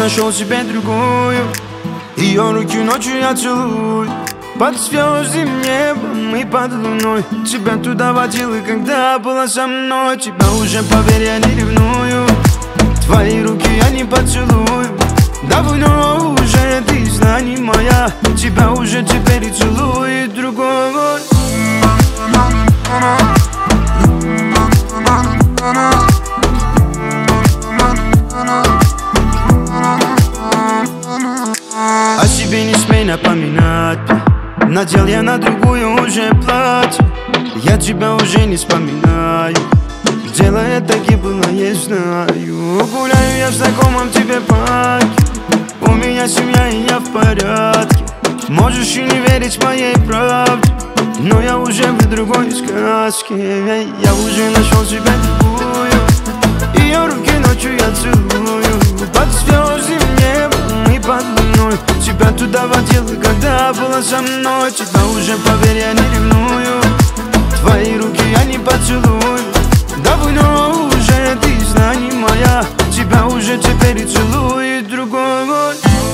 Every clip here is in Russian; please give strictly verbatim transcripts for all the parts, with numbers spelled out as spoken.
нашел себе другую. Ее руки ночью я целую, под звездным небом и под луной. Тебя туда водила, когда была со мной. Тебя уже, поверь, я не ревную. Твои руки я не поцелую. Давно уже ты знай, не моя. Тебя уже теперь и целует другой. О себе не смей напоминать. Надел я на другую уже платье. Я тебя уже не вспоминаю. Дело это гибло, я знаю. Гуляю я в знакомом тебе парке. У меня семья и я в порядке. Можешь и не верить моей правде, но я уже в другой сказке. Я уже нашел себе другую. Ее руки ночью я целую, под звездным небом и под луной. Тебя туда водила, когда была со мной. Тебя уже, поверь, я не ревную. Твои руки я не поцелую. Давно уже ты знай, не моя. Тебя уже теперь и целует другой.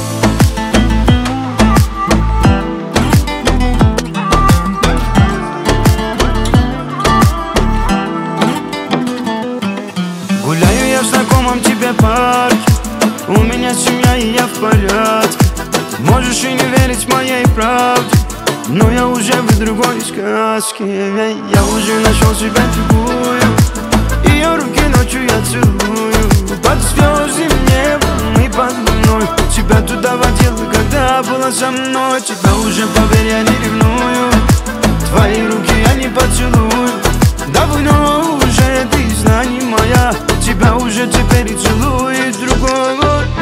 Гуляю я в знакомом тебе парке. У меня семья и я в порядке. Можешь и не верить моей правде, но я уже в другой сказке. Я уже нашел себе другую. Ее руки ночью я целую, под звездным небом и под луной. Тебя туда водила, когда была со мной. Тебя уже, поверь, я не ревную. Твои руки я не поцелую. Давно уже ты знай, не моя. Тебя уже теперь и целует другой.